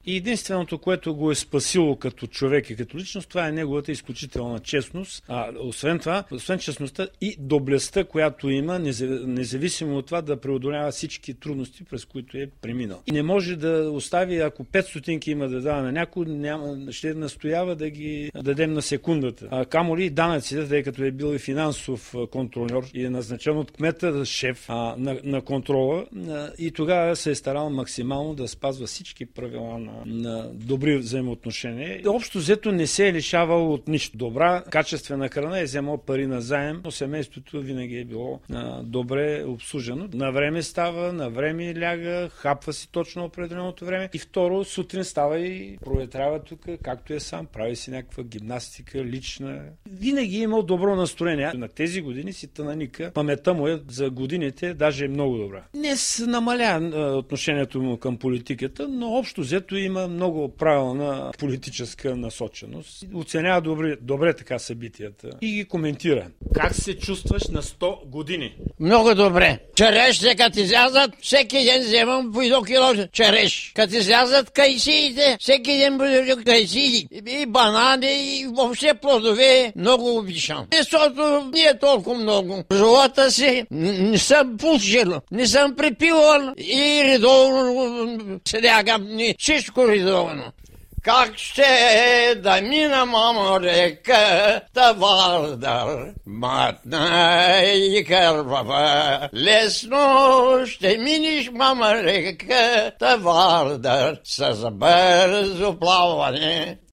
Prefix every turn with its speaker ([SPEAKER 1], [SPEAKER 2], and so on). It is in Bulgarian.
[SPEAKER 1] И единственото, което го е спасило като човек и като личност, това е неговата изключителна честност. Освен това, освен честността и доблестта, която има, независимо от това да преодолява всички трудности, през които е преминал. И не може да остави, ако 5 стотинки има да дава на някой, ще настоява да ги дадем на секундата. Камо ли данъците, тъй като е бил и финансов контролер и е назначен от кмета шеф на контрола, и тогава се е старал максимално да спазва всички правила на добри взаимоотношения. Общо взето не се е лишавал от нищо. Добра, качествена храна, е вземал пари на заем, но семейството винаги е било добре обслужено. На време става, на време ляга, хапва си точно определеното време. И второ, сутрин става и проветрява тук, както е сам, прави си някаква гимнастика лична. Винаги е имал добро настроение. На тези години си тънаника. Паметта му е за годините даже е много добра. Днес намаля отношението му към политиката, но общо взето има много правилна политическа насоченост. Оценява добре така събитията и ги коментира. Как се чувстваш на 100 години?
[SPEAKER 2] Много добре. Черешите, като излязат, всеки ден вземам по 1 кило череш. Като излязат кайсиите, всеки ден по кайсии и банани и въобще плодове много обичам. Защото не е толкова много. Живота си не съм пушил, не съм припивал и редовно се лягам, всичко редовно. Как ще да мина, мамо, реката Вардар, матна и кървава. Лесно ще миниш, мама, реката Вардар, с бързо плаване.